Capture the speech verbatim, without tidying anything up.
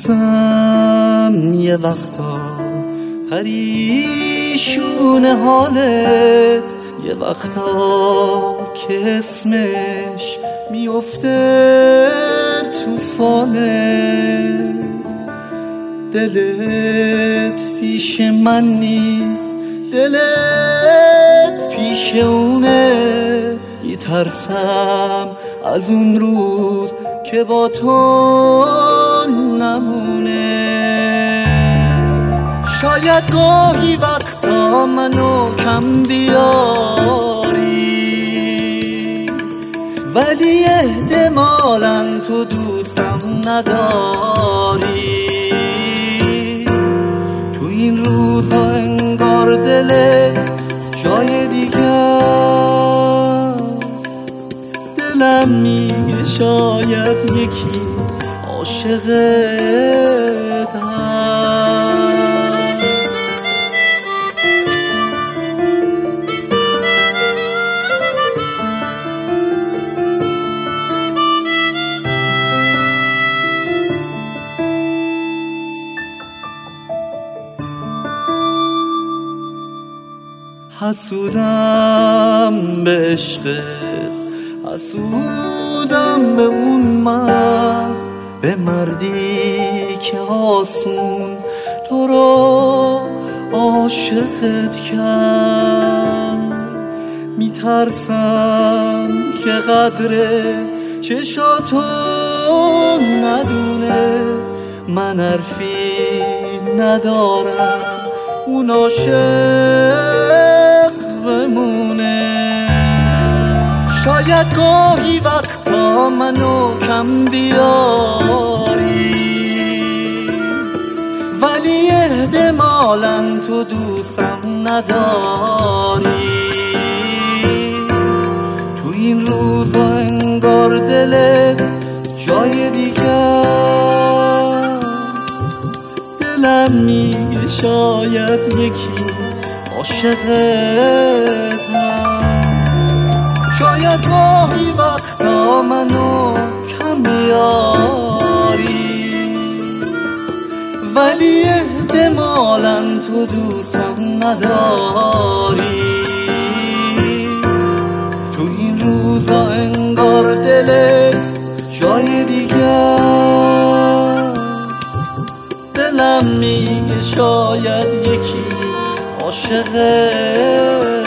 دوستم یه وقتا پریشون حالت، یه وقتا که اسمش میفته تو فالت، دلت پیش من نیست، دلت پیش اونه. میترسم از اون روز که با تو نمونه. شاید گاهی وقتا منو کم بیاری، ولی احتمالاً تو دوستم نداری. تو این روزا انگار دلت جای دیگر، دلم میگه شاید یکی عاشقت هست. حسودم به عشقت، حسودم به اون مرد، به مردی که آسون تو رو عاشقت کرد. میترسم که قدر چشاتو ندونه، من حرفی ندارم اون عاشق بمونه. شاید گاهی وقتا منو کم بیاری، ولی احتمالاً تو دوستم نداری. تو این روزا انگار دلت جای دیگر، دلم میگه شاید یکی عاشقت هست. شاید گاهی وقتا منو کم بیاری، ولی احتمالاً تو دوستم نداری. تو این روزا انگار دلت جای دیگر، دلم میگه شاید یکی عاشقت